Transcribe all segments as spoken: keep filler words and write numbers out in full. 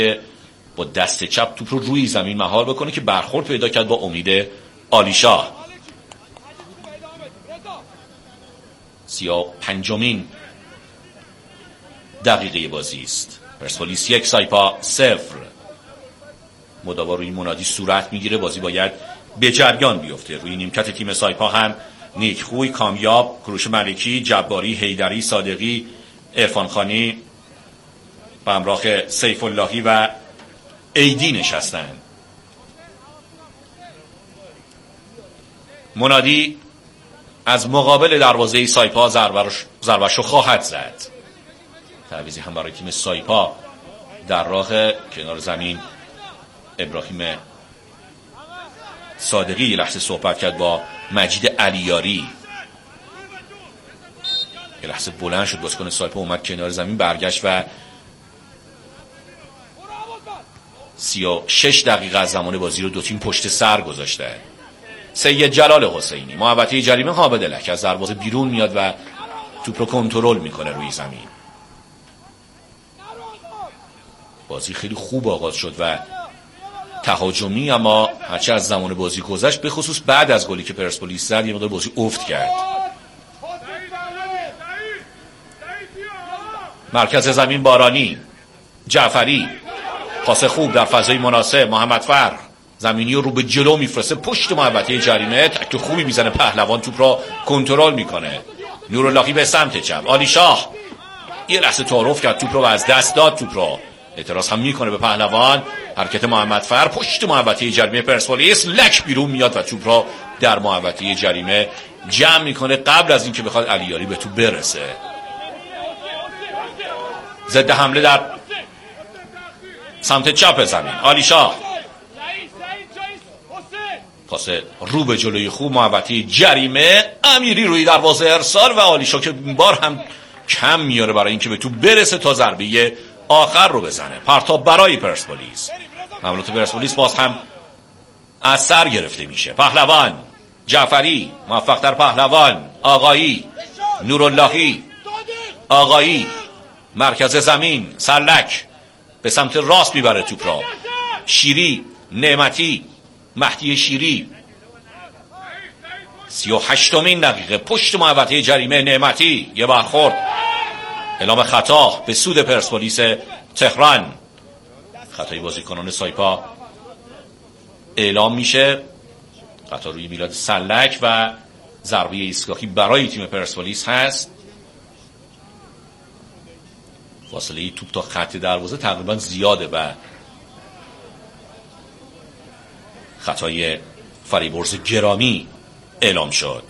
با دست چپ توپ رو روی زمین مهار بکنه که برخورد پیدا کرد با امید عالیشاه. سی و پنجمین دقیقه بازی است. پرسپولیس یک سایپا صفر. مداوا روی منادی صورت میگیره. بازی باید به جریان بیفته. روی نیمکت تیم سایپا هم نیکخوی، کامیاب، کروش ملکی، جباری، حیدری، صادقی، عرفان خانی به همراه سیف اللهی و ایدی نشستند. منادی از مقابل دروازه سایپا ضربه‌شو خواهد زد. تعویضی هم برای تیم سایپا در راه کنار زمین. ابراهیم صادقی یه لحظه صحبت کرد با مجید علیاری. یه لحظه بلند شد بازیکن سایپا، اومد کنار زمین، برگشت و سی و شش دقیقه از زمان بازی رو دو تیم پشت سر گذاشته. سید جلال حسینی محوطه جریمه قابدلک از دروازه بیرون میاد و توپ رو کنترل میکنه روی زمین. بازی خیلی خوب آغاز شد و تهاجمی، اما هرچه از زمان بازی گذشت، به خصوص بعد از گلی که پرسپولیس زد، یه مقدار بازی افت کرد. مرکز زمین بارانی، جعفری، پاس خوب در فضای مناسب. محمد فر زمینی رو به جلو میفرسته پشت محوطه جریمه. تک خوبی میزنه پهلوان، توپ رو کنترل میکنه. نوراللهی به سمت چپ. عالیشاه یه لحظه تعارف کرد، توپ رو از دست داد. توپ رو اعتراض هم میکنه به پهلوان. حرکت محمد فر پشت محوطه جریمه پرسپولیس، لک بیرون میاد و توپ رو در محوطه جریمه جمع میکنه قبل از اینکه بخواد علیاری به توپ برسه. ضد حمله در سمت چپ زمین. عالیشاه پاس رو به جلوی خوب، محوطه جریمه. امیری روی دروازه ارسال و عالیشاه که این بار هم کم میاره برای اینکه به توپ برسه تا ضربه آخر رو بزنه. پرتاب برای پرسپولیس. حملات پرسپولیس باز هم از سر گرفته میشه. پهلوان، جعفری موفق در پهلوان، آقایی، نوراللهی، آقایی مرکز زمین، سلک به سمت راست میبره توپ را. شیری، نعمتی، مهدی شیری. سی و هشتمین دقیقه پشت محوطه جریمه. نعمتی یه برخورد، اعلام خطا به سود پرسپولیس تهران. خطای بازیکنان سایپا اعلام میشه. خطا روی میلاد سلک و ضربه ایستگاهی برای تیم پرسپولیس هست. فاصله توپ تا خط دروازه تقریبا زیاده و خطای فریبرز گرامی اعلام شد.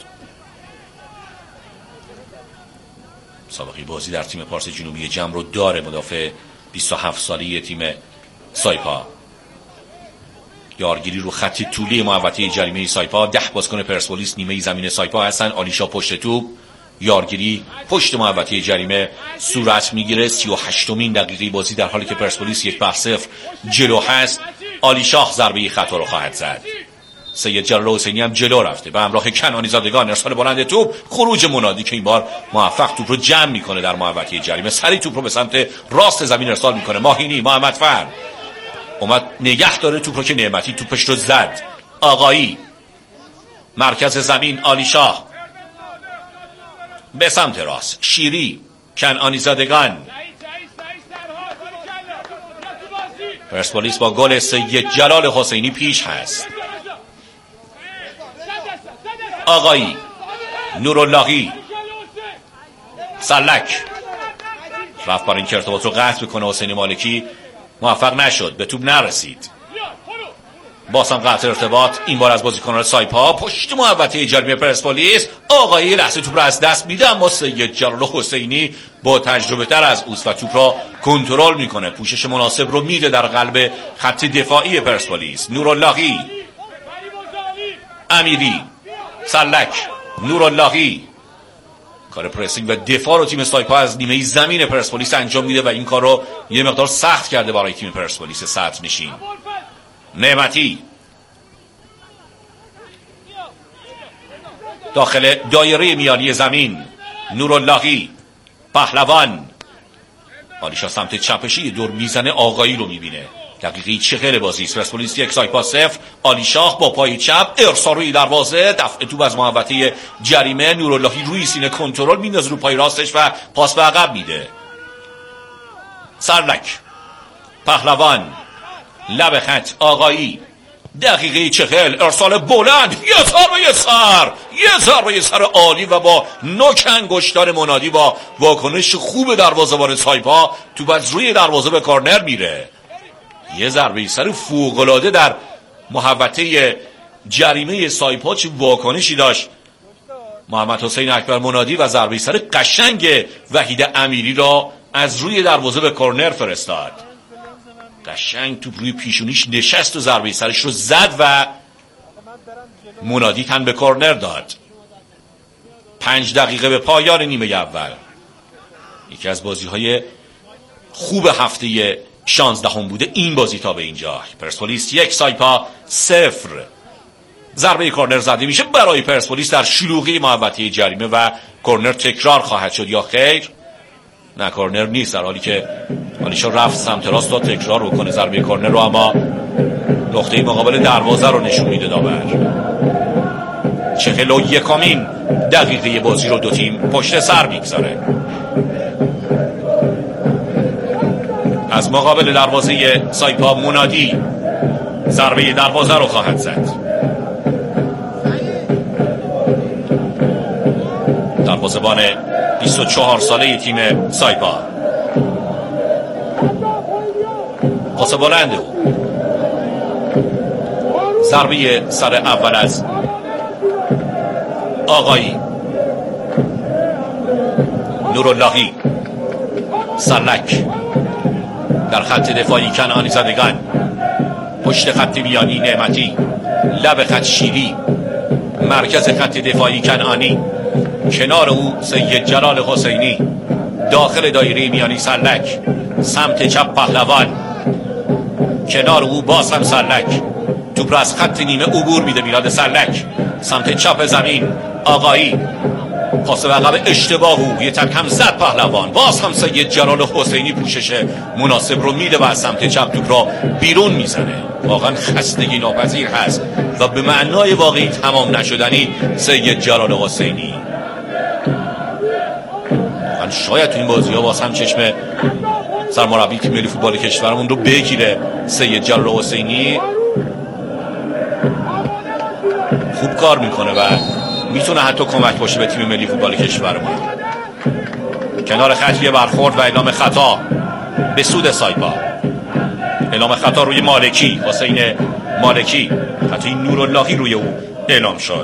سابقه بازی در تیم پارس جنوبی جم رو داره مدافع بیست و هفت ساله تیم سایپا. یارگیری رو خط طولی محوطه جریمه سایپا. ده بازیکن پرسپولیس نیمه زمین سایپا هستن. عالیشاه پشت توپ، یارگیری پشت محوطه جریمه صورت میگیره. سی و هشتمین دقیقه بازی در حالی که پرسپولیس یک بر صفر جلو هست. عالیشاه ضربه خطا رو خواهد زد. سید جلال حسینی هم جلو رفته به همراه کنانی زادگان. ارسال بلند توپ، خروج منادی که این بار موفق توپ رو جمع میکنه در محوطه جریمه. سری توپ رو به سمت راست زمین ارسال میکنه. ماهینی، محمد فر اومد نگه داره توپ رو که نعمتی توپش رو زد. آقایی مرکز زمین. عالیشاه به سمت راست. شیری، کنانی زادگان. پرسپولیس با گل سید جلال حسینی پیش هست. آقایی، نوراللهی، سلک رفت برای این که ارتباط رو قطع بکنه. حسین مالکی موفق نشد، به توپ نرسید. باز هم قطع ارتباط، این بار از بازیکنان سایپا پشت محوطه جریمه پرسپولیس. آقایی لحظه توپ رو از دست میده، اما سید جلال حسینی با تجربه تر از اوست و توپ را کنترل میکنه. پوشش مناسب رو میده در قلب خط دفاعی پرسپولیس. نوراللهی، امیری، سلک، نوراللهی. کار پرسینگ و دفاع رو تیم سایپا از نیمه زمین پرسپولیس انجام میده و این کار رو یه مقدار سخت کرده برای تیم پرسپولیس صدر نشین. نعمتی داخل دایره میانی زمین. نوراللهی، پهلوان آلیشا سمت چپشی دور میزنه، آقایی رو میبینه. دقیقه چهل بازی است. پرسپولیس یک سایپا صفر. علی شاه با پای چپ ارسال روی دروازه، دفع توپ از محوطه جریمه. نوراللهی روی سینه کنترل میندازه رو پای راستش و پاس به عقب میده. سرلک، پهلوان، لب خط، آقایی. دقیقه چهل ارسال بلند، یه ضربه سر، یه ضربه سر عالی و با نوک انگشتان منادی با واکنش خوب دروازه‌بان سایپا توپ از روی دروازه به کورنر میره. یه ضربه سر فوق‌العاده در محوطه جریمه سایپا، چه واکنشی داشت محمد حسین اکبر منادی و ضربه سر قشنگ وحید امیری را از روی دروازه به کورنر فرستاد. قشنگ توپ روی پیشونیش نشست و ضربه سرش رو زد و منادی تن به کورنر داد. پنج دقیقه به پایان نیمه اول. یکی از بازی‌های خوب هفته شانزدهم بوده این بازی تا به اینجا. پرسپولیس یک سایپا صفر. ضربه کورنر زده میشه برای پرسپولیس در شلوغی محوطه جریمه و کورنر تکرار خواهد شد یا خیر؟ نه، کورنر نیست، در حالی که آلیشا رفت سمت راست تا تکرار بکنه ضربه کورنر رو، اما نقطه مقابل دروازه رو نشون میده داور. چهل و یکمین دقیقه بازی رو دو تیم پشت سر میگذاره. از مقابل دروازه سایپا منادی ضربه دروازه رو خواهد زد. دروازه‌بان بیست و چهار ساله تیم سایپا. پاس بلند او. ضربه سر اول از آقایی. نوراللهی، سرلک در خط دفاعی کنعانی زدگان، پشت خط میانی نعمتی، لب خط شیری، مرکز خط دفاعی کنعانی، کنار او سید جلال حسینی، داخل دایره میانی سرلک، سمت چپ پهلوان، کنار او باز هم سرلک. توپ را از خط نیمه عبور میده میلاد سرلک، سمت چپ زمین آقایی. پاس به عقب اشتباه او، یه تک هم زد پهلوان، باز هم سید جلال حسینی پوشش مناسب رو میده و از سمت چپ توپ را بیرون میزنه. واقعا خستگی ناپذیر هست و به معنای واقعی تمام نشدنی سید جلال حسینی. من شاید تو این بازی ها باز هم چشم سرمربی تیم ملی فوتبال کشورمون رو بگیره. سید جلال حسینی خوب کار میکنه و میتونه حتی کمک باشه به تیم ملی فوتبال کشورمون. کنار خط یه برخورد و اعلام خطا به سود سایپا. اعلام خطا روی مالکی، حسین مالکی. خطای نوراللهی روی او اعلام شد.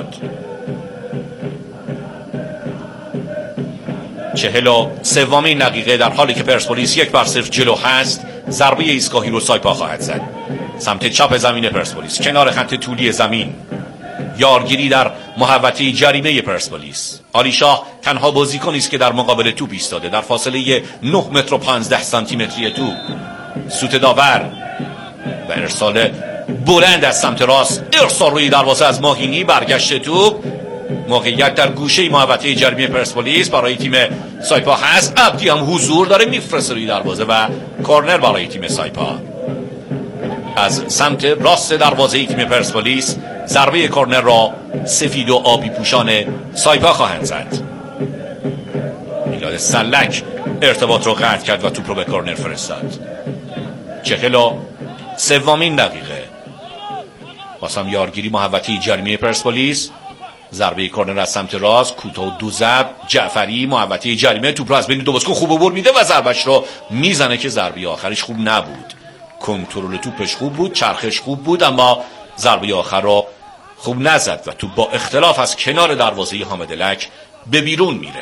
چهل و سومین دقیقه در حالی که پرسپولیس یک بر صفر جلو هست، ضربه ایستگاهی رو سایپا خواهد زد. سمت چپ زمین پرسپولیس، کنار خط طولی زمین. یارگیری در محوطه جریمه پرسپولیس. علی شاه تنها بازیکنی است که در مقابل توپ ایستاده در فاصله نه متر و پانزده سانتی متری توپ. سوت داور و ارسال بلند از سمت راست، ارسال روی دروازه از ماهینی. برگشت توپ، موقعیت در گوشه محوطه جریمه پرسپولیس برای تیم سایپا هست. عبدی هم حضور داره، میفرسته روی دروازه و کورنر برای تیم سایپا. از سمت راست دروازه تیم پرسپولیس ضربه کورنر را سفید و آبی پوشان سایپا خواهند زد. میلاد سرلک ارتباط رو قطع کرد و توپ رو به کورنر فرستاد. چهل و سومین دقیقه. واسم یارگیری محوطه جریمه پرسپولیس. ضربه کورنر از سمت راست، کوتاه و دو ضرب. جعفری محوطه جریمه توپ رو از بین دو بازیکن خوب عبور میده و ضربش رو میزنه که ضربه آخرش خوب نبود. کنترل توپش خوب بود، چرخش خوب بود، اما ضربه آخر رو خوب نزد و توپ با اختلاف از کنار دروازه حامد لک به بیرون میره.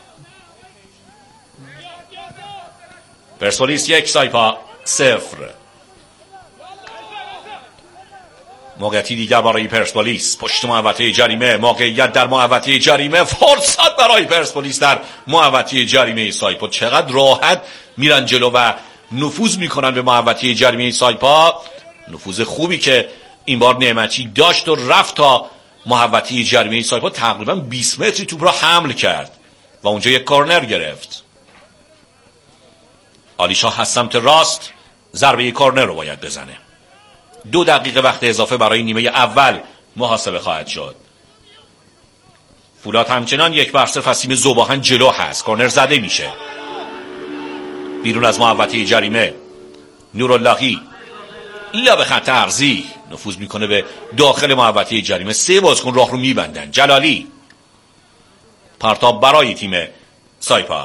پرسپولیس یک سایپا صفر. موقعیتی دیگر برای پرسپولیس پشت محوطه جریمه. موقعیت در محوطه جریمه، فرصت برای پرسپولیس در محوطه جریمه سایپا. چقدر راحت میرن جلو و نفوذ میکنن به محوطه جریمه سایپا. نفوذ خوبی که این بار نعمتی داشت و رفت تا محوطه جریمه سایپا، تقریبا بیست متری توپ را حمل کرد و اونجا یک کورنر گرفت. آلیشاه از سمت راست ضربه کورنر رو باید بزنه. دو دقیقه وقت اضافه برای نیمه اول محاسبه خواهد شد. فولاد همچنان یک بر صفر از تیم ذوباهن جلو هست. کورنر زده میشه بیرون از محوطه جریمه. نوراللهی لب خط ارضی نفوذ میکنه به داخل محوطه جریمه. سه بازیکن راه رو میبندن. جلالی پرتاب برای تیم سایپا.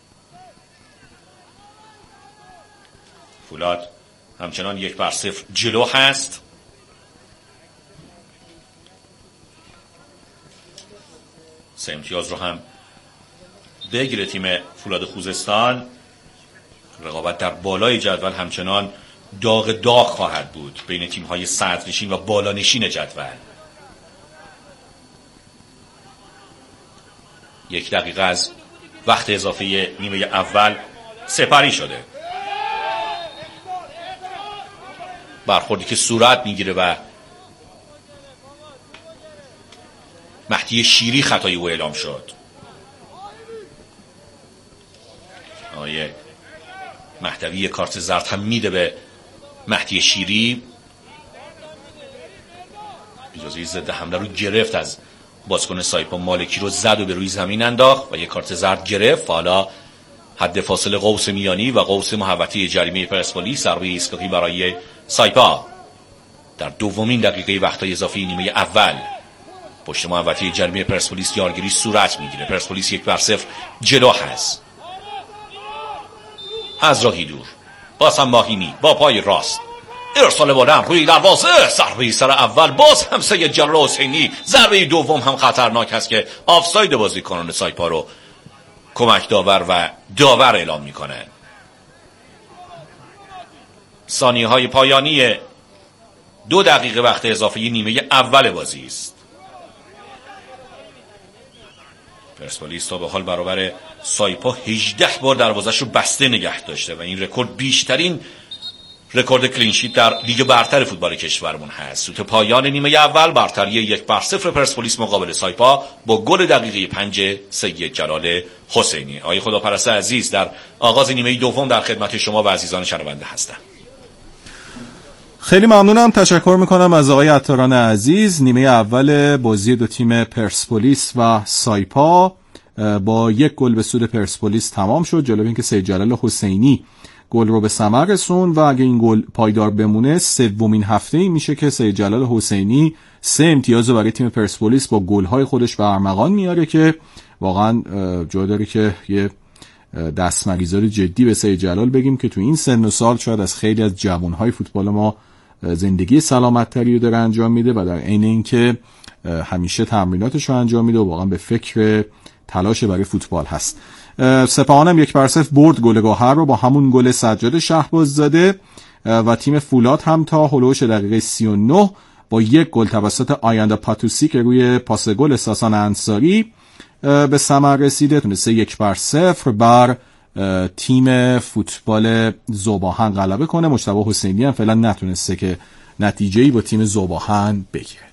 فولاد همچنان یک بر صفر جلو هست. سه امتیاز رو هم بگیره تیم فولاد خوزستان. رقابت در بالای جدول همچنان داغ داغ خواهد بود بین تیم‌های صدرنشین و بالانشین جدول. یک دقیقه از وقت اضافه نیمه اول سپری شده. برخوردی که صورت میگیره و مهدی شیری خطای او اعلام شد. آیه مهدوی کارت زرد هم میده به مهدی شیری. اجازه ضد حمله رو گرفت از بازیکن سایپا. مالکی رو زد و به روی زمین انداخت و یک کارت زرد گرفت. حالا حد فاصله قوس میانی و قوس محوطه جریمه پرسپولیس ضربه ایستگاهی برای سایپا در دومین دقیقه وقت اضافی نیمه اول. پشت محوطه جریمه پرسپولیس یارگیری صورت میگیره. پرسپولیس یک بر صفر جلو هست. از راهی دور باز هم ماهینی با پای راست ارسال بلند روی دروازه. ضربه سر اول باز هم سید جلال حسینی. ضربه دوم هم خطرناک است که آفساید بازیکنان سایپا رو کمک داور و داور اعلام میکنه. ثانیه های پایانی دو دقیقه وقت اضافه نیمه اول بازی است. پرسپولیس تا به حال برابر سایپا هجده بار دروازش رو بسته نگه داشته و این رکورد بیشترین رکورد کلینشیت در لیگ برتر فوتبال کشورمون هست. سوت پایان نیمه اول برتری یک بر صفر پرسپولیس مقابل سایپا با گل دقیقه پنج سید جلال حسینی. آقای خداپرست عزیز، در آغاز نیمه دوم در خدمت شما و عزیزان شنونده هستم. خیلی ممنونم، تشکر میکنم از آقای عطاران عزیز. نیمه اول بازی دو تیم پرسپولیس و سایپا با یک گل به سود پرسپولیس تمام شد، جالب این که سید جلال حسینی گل رو به ثمر رسوند و اگه این گل پایدار بمونه سومین هفته ای میشه که سید جلال حسینی سه امتیاز رو برای تیم پرسپولیس با گل‌های خودش به ارمغان میاره که واقعا جا داره که یه دستمریزاری جدی به سید جلال بگیم که تو این سن و سال شاید از خیلی از جوانهای فوتبال ما زندگی سلامت‌تری رو داره انجام میده و در عین اینکه همیشه تمریناتش رو انجام میده و واقعا به فکر تلاش برای فوتبال هست. سپاهانم یک بر صفر برد گل گوهر رو با همون گل سجاد شهباززاده و تیم فولاد هم تا هلوش دقیقه سی و نه با یک گل توسط آینده پاتوسی که روی پاس گل ساسان انصاری به ثمر رسیده تونسته یک بر صفر بر تیم فوتبال ذوباهن غلبه کنه. مجتبی حسینی هم فعلا نتونسته که نتیجه‌ای با تیم ذوباهن بگیره.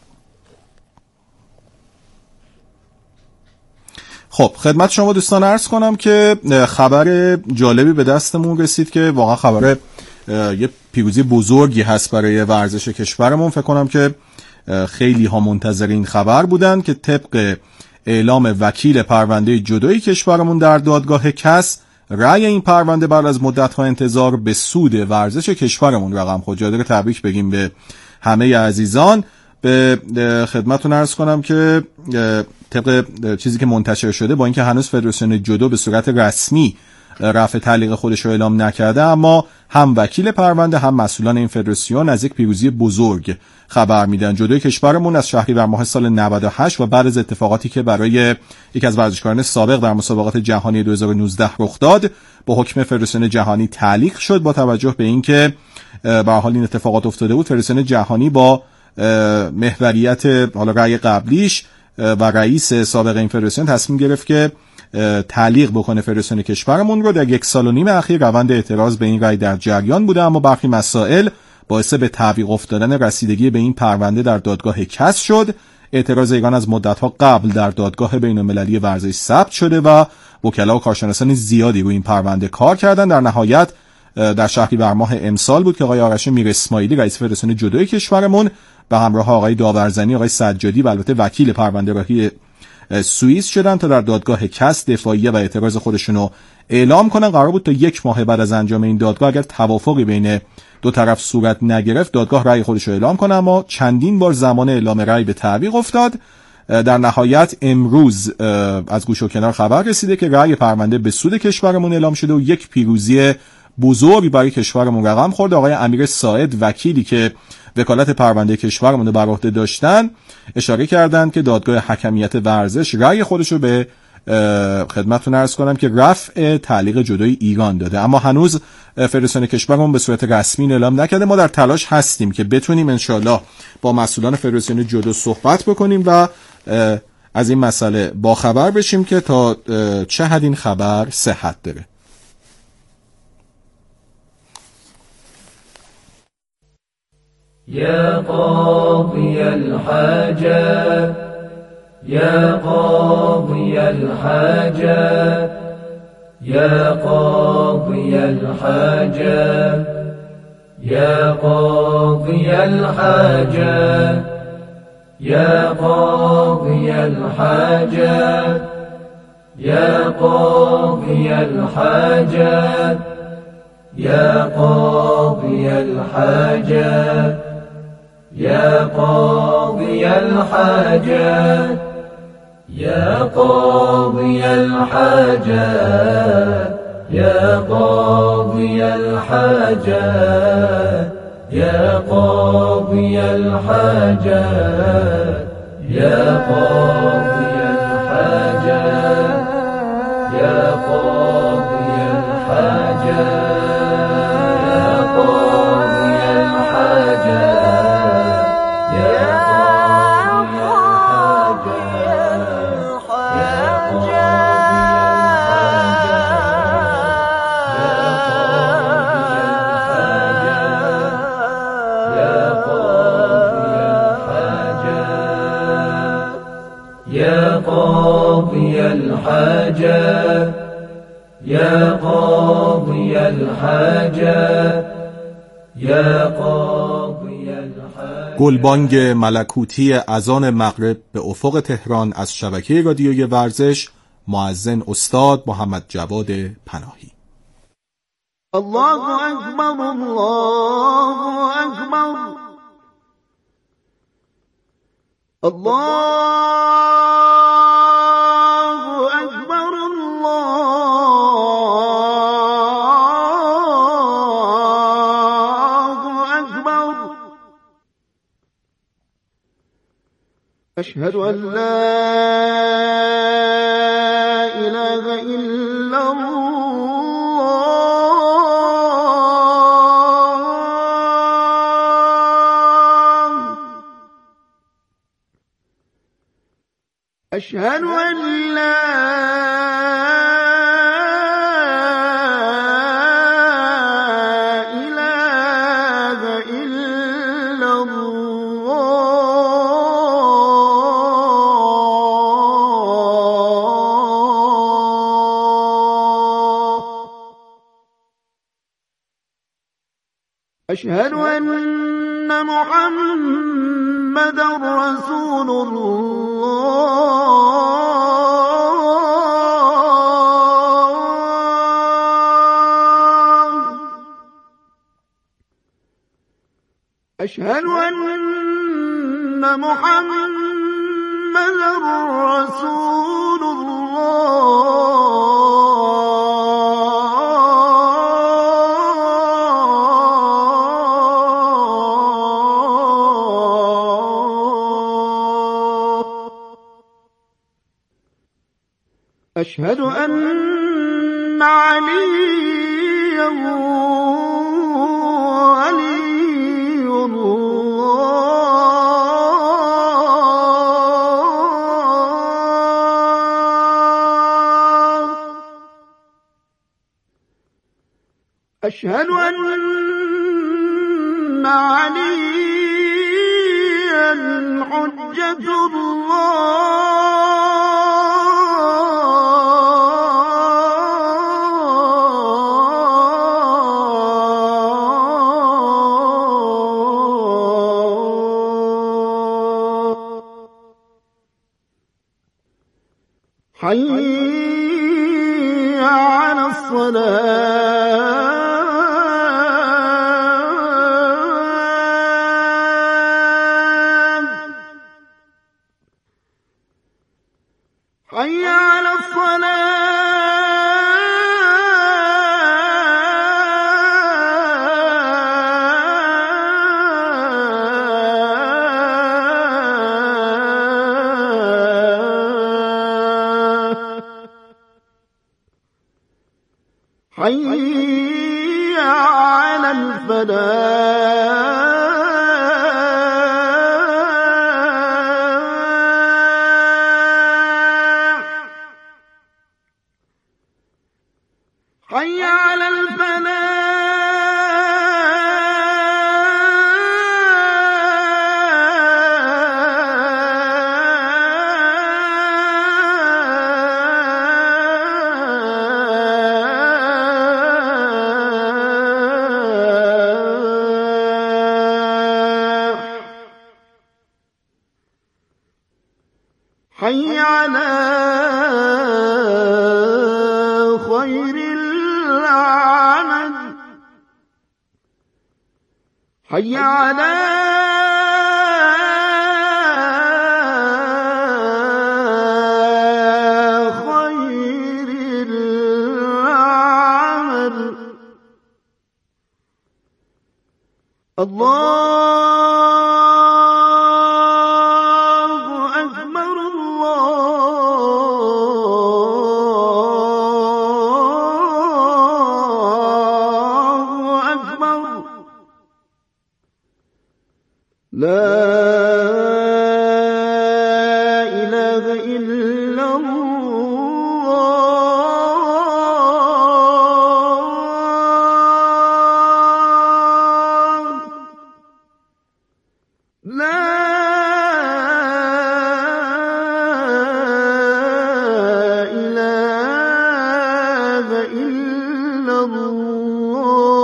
خب خدمت شما دوستان عرض کنم که خبر جالبی به دستمون رسید که واقعا خبر یه پیروزی بزرگی هست برای ورزش کشورمون. فکر کنم که خیلی ها منتظر این خبر بودن که طبق اعلام وکیل پرونده جدایی کشورمون در دادگاه کس، رأی این پرونده بعد از مدت‌ها انتظار به سود ورزش کشورمون رقم خورد. جا داره تبریک بگیم به همه عزیزان. به خدمتتون عرض کنم که طبق چیزی که منتشر شده با اینکه هنوز فدراسیون جودو به صورت رسمی رفع تعلیق خودش رو اعلام نکرده، اما هم وکیل پرونده هم مسئولان این فدراسیون از یک پیروزی بزرگ خبر میدن. جودوی کشورمون از شهریور ماه سال نود و هشت و بعد از اتفاقاتی که برای یک از ورزشکاران سابق در مسابقات جهانی دو هزار و نوزده رخ داد با حکم فدراسیون جهانی تعلیق شد. با توجه به اینکه به هر حال این اتفاقات افتاده بود، فدراسیون جهانی با محوریت حالا رأی قبلیش و رئیس سابق این فدراسیون تصمیم گرفت که تعلیق بکنه فدراسیون کشورمون رو. در یک سال و نیم اخیر روند اعتراض به این رأی در جریان بوده، اما برخی مسائل باعث به تعویق افتادن رسیدگی به این پرونده در دادگاه کس شد. اعتراض ایران از مدت‌ها قبل در دادگاه بین‌المللی ورزش ثبت شده و وکلا و کارشناسان زیادی روی این پرونده کار کردن. در نهایت در شهریور ماه امسال بود که آقای آرش میر اسماعیلی رئیس فدراسیون جودوی کشورمون به همراه آقای داورزنی، آقای سجادی و البته وکیل پرونده راهی سوئیس شدن تا در دادگاه کس دفاعیه و اعتراض خودشونو اعلام کنن. قرار بود تا یک ماه بعد از انجام این دادگاه اگر توافقی بین دو طرف صورت نگرفت دادگاه رأی خودش رو اعلام کنه، اما چندین بار زمان اعلام رأی به تعویق افتاد. در نهایت امروز از گوش و کنار خبر رسیده که رأی پرونده به سود کشورمون اعلام شده و یک پیروزی بزرگ برای کشورمون رقم خورده. آقای امیر ساعد وکیلی که وکالت پرونده کشورمون رو بر عهده داشتن اشاره کردند که دادگاه حکمیت ورزش رأی خودش رو به خدمتتون عرض کنم که رفع تعلیق جودوی ایران داده، اما هنوز فدراسیون کشورمون به صورت رسمی اعلام نکرده. ما در تلاش هستیم که بتونیم انشالله با مسئولان فدراسیون جودو صحبت بکنیم و از این مسئله با خبر بشیم که تا چه حد این خبر صحت داره. يا قاضي الحاجات يا قاضي الحاجات يا قاضي الحاجات يا قاضي الحاجات يا قاضي الحاجات يا قاضي الحاجات يا قاضي الحاجات يا قاضي الحاجات يا قاضي الحاجات يا قاضي الحاجات يا قاضي الحاجات يا قاضي الحاجات يا قاضي الحاجات الحاجات يا قاضي الحاجات يا قاضي الحاجات. گلبانگ ملکوتی اذان مغرب به افق تهران از شبکه رادیوی ورزش، مؤذن استاد محمد جواد پناهی. الله اکبر الله اکبر الله أشهد أن لا إله إلا الله أشهد أن لا أشهد أن محمد رسول الله أشهد أن محمد رسول الله أشهد أن عليا ولي الله أشهد أن عليا حجة الله حي على الصلاة حي على حي على الفلاح حي على حي على خير العمل حي على خير العمل الله لا إله إلا الله لا إله إلا الله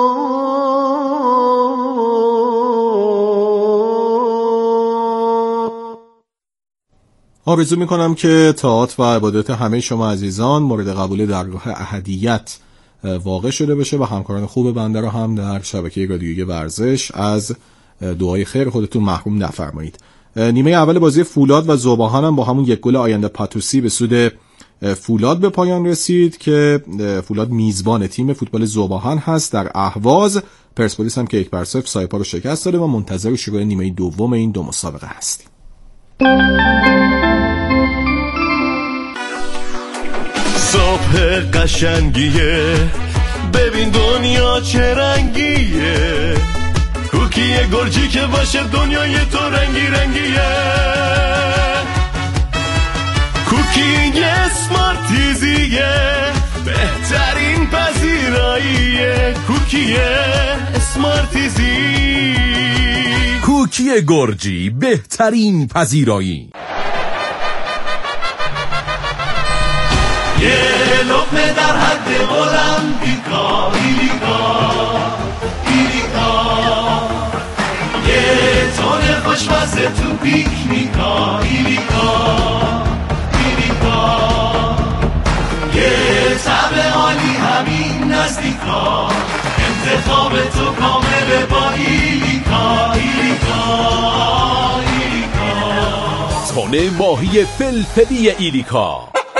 آرزو میکنم که طاعات و عبادت همه شما عزیزان مورد قبول درگاه احدیت واقع شده باشه و همکاران خوب بنده رو هم در شبکه رادیویی ورزش از دعای خیر خودتون محروم نفرمایید. نیمه اول بازی فولاد و ذوباهن هم با همون یک گل آینده پاتوسی به سود فولاد به پایان رسید که فولاد میزبان تیم فوتبال ذوباهن هست در اهواز. پرسپولیس هم که یک بر صفر سایپا رو شکست داده و منتظر شروع نیمه دوم این دو مسابقه هستیم. صبح قشنگیه، ببین دنیا چه رنگیه، کوکیه گرجی که باشه دنیای تو رنگی رنگیه، کوکی اسمارتیزیه، بهترین پذیراییه، کوکی اسمارتیزی، کوکی گرجی بهترین پذیرایی. یه لقمه در حد المپیکا، ایلیکا ایلیکا، یه تونه خوشمزه تو پیکنیکا، ایلیکا ایلیکا، یه طعم عالی همین نزدیکا، انتخاب تو کامله با ایلیکا ایلیکا ایلیکا، تونه ماهی فلفلی ایلیکا.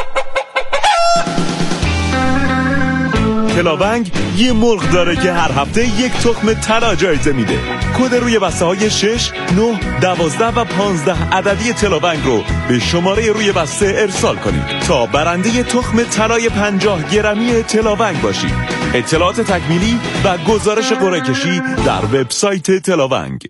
تلاونگ یه مرغ داره که هر هفته یک تخم طلا جایزه میده. کد روی بسته های شش، نه، دوازده و پانزده عددی تلاونگ رو به شماره روی بسته ارسال کنید تا برنده تخم طلای پنجاه گرمی تلاونگ باشید. اطلاعات تکمیلی و گزارش قرعه کشی در وبسایت تلاونگ.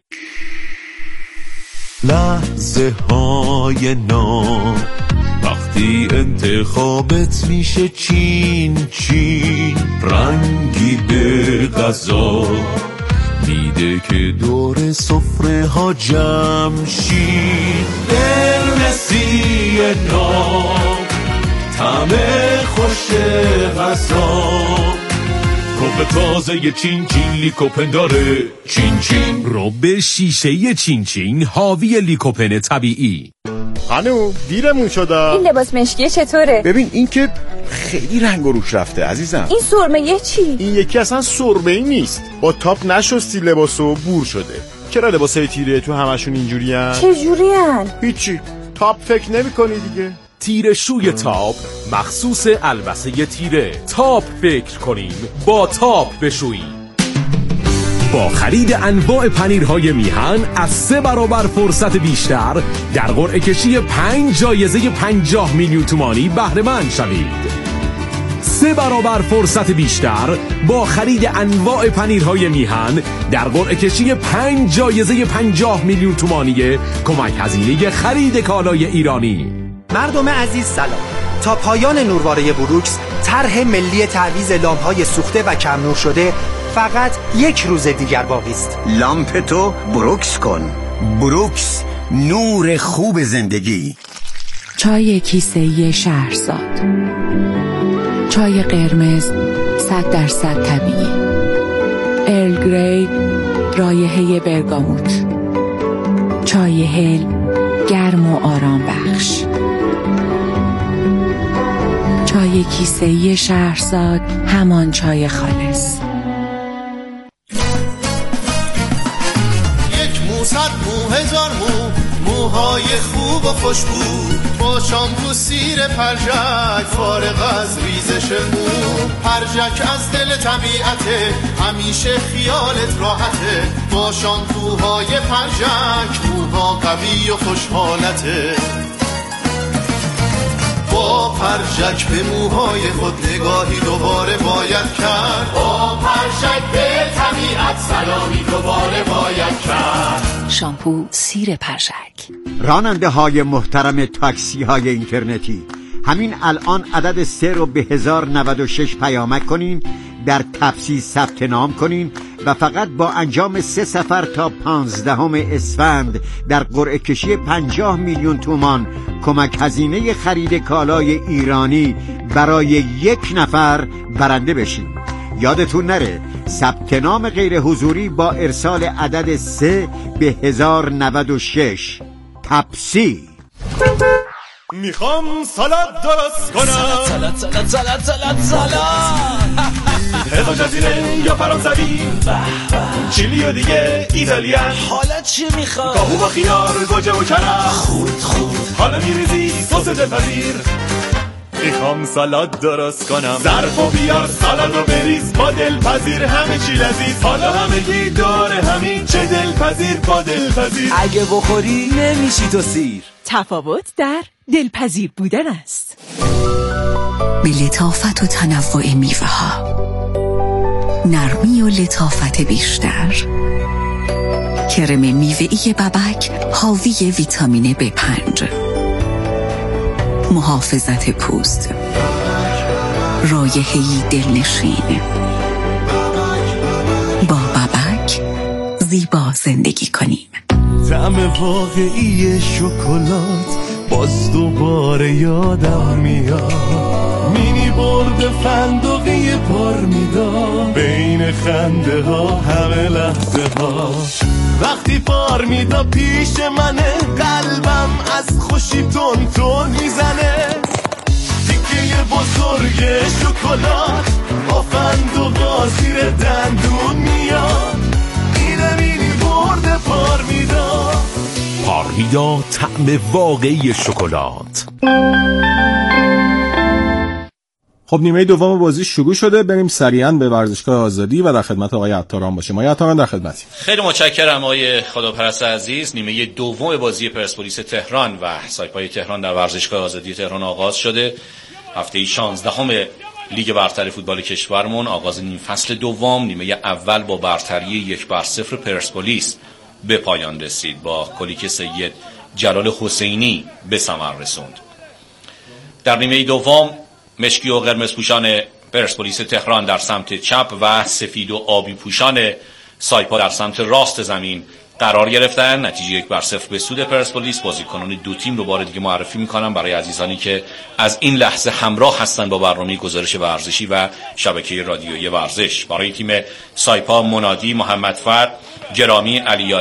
لحظه های نام وقتی انتخابت میشه چین چین، رنگی به غذا میده که دور سفره ها جمع شید. قرمزی ناب طعم خوش غذا، رب تازه چین چین لیکوپن داره چین چین. رب شیشه چین چین حاوی لیکوپن طبیعی. خانم دیرمون شده. این لباس مشکی چطوره؟ ببین این که خیلی رنگ و روش رفته عزیزم. این سرمه یه چی؟ این یکی اصلا سرمه ای نیست، با تاپ نشستی لباسو بور شده. چرا لباسای تیره تو همشون اینجورین؟ چجورین؟ هیچی، تاپ فکر نمی کنی دیگه. تیره شوی تاپ مخصوص البسه تیره. تاپ فکر کنیم با تاپ بشوییم. با خرید انواع پنیرهای میهن از سه برابر فرصت بیشتر در قرعه کشی پنج جایزه پنجاه میلیون تومانی بهره مند شوید. سه برابر فرصت بیشتر با خرید انواع پنیرهای میهن در قرعه کشی پنج جایزه پنجاه میلیون تومانی کمک هزینه خرید کالای ایرانی. مردم عزیز سلام. تا پایان نورواره بروکس طرح ملی تعویض لامپ‌های سوخته و کم نور شده فقط یک روز دیگر باقی است. لامپ تو بروکس کن. بروکس، نور خوب زندگی. چای کیسه‌ای شهرزاد، چای قرمز صد درصد طبیعی، ارل گری رایحه برگاموت، چای هل گرم و آرام بخش. چای کیسه‌ای شهرزاد، همان چای خالص. یک مو صد مو هزار مو، موهای خوب و خوشبو، با شامپو سیر پرژک فارغ از ریزش مو. پرژک از دل طبیعته، همیشه خیالت راحته، با شامپوهای پرژک موها قوی و خوشحالته. با پرژک به موهای خود نگاهی دوباره باید کرد. با پرژک به طبیعت سلامی دوباره باید کرد. شامپو سیر پرژک. راننده های محترم تاکسی های اینترنتی، همین الان عدد سه رو به هزار نود و شش پیامک کنین، در تپسی ثبت نام کنین و فقط با انجام سه سفر تا پانزدهم اسفند در قرعه کشی پنجاه میلیون تومان کمک هزینه خرید کالای ایرانی برای یک نفر برنده بشین. یادتون نره ثبت نام غیر حضوری با ارسال عدد سه به هزار نود و شش. تپسی. میخوام سالاد درست کنم. سالاد سالاد سالاد سالاد سالاد هزار جزیره یا فرانسوی، چیلی و دیگه ایتالیان. حالا چی میخوای؟ کاهو با خیار، گوجه و کرم. خود خود حالا میریزی سس دلپذیر. میخوام سالاد درست کنم. ظرف و بیار سالاد رو بریز، با دلپذیر همه چی لذیذ. حالا همگی دور همین، چه دلپذیر با دلپذیر. اگه بخوری نمیشی تو سیر. تفاوت در دلپذیر بودن است. به لطافت و تنوع میوه ها، نرمی و لطافت بیشتر. کرم میوه‌ای ببک حاوی ویتامین بی پنج، محافظت پوست، رایحه‌ای دلنشین. با ببک زیبا زندگی کنیم. طعم واقعی شکلات باز دوباره یادم میاد. مینی برد فندقی پارمیدا، بین خنده ها همه لحظه ها. وقتی پارمیدا پیش منه، قلبم از خوشی تون تون میزنه. تیکه بزرگ شکلات با فندقا زیر دندون میاد. اینه مینی برد پارمیدا. پارمیدا، طعم واقعی شکلات. خب نیمه دوم بازی شروع شده، بریم سریعا به ورزشگاه آزادی و در خدمت آقای عطاران باشیم. آقای عطاران در خدمتی. خیلی متشکرم آقای خداپرست عزیز. نیمه دوم بازی پرسپولیس تهران و سایپای تهران در ورزشگاه آزادی تهران آغاز شده. هفته شانزدهم لیگ برتر فوتبال کشورمون، آغاز نیم فصل دوم، نیمه اول با برتری یک بر صفر پرسپولیس به پایان رسید، با کلیک سید جلال حسینی به ثمر رسوند. در نیمه دوم مشکی و قرمز پوشان پرسپولیس تهران در سمت چپ و سفید و آبی پوشان سایپا در سمت راست زمین قرار گرفتن. نتیجه یک بر صفر به سود پرسپولیس. بازیکنان دو تیم رو بار دیگه معرفی میکنم برای عزیزانی که از این لحظه همراه هستن با برنامه گزارش ورزشی و شبکه رادیویی ورزش. برای تیم سایپا منادی، محمد فرد، گرامی، علی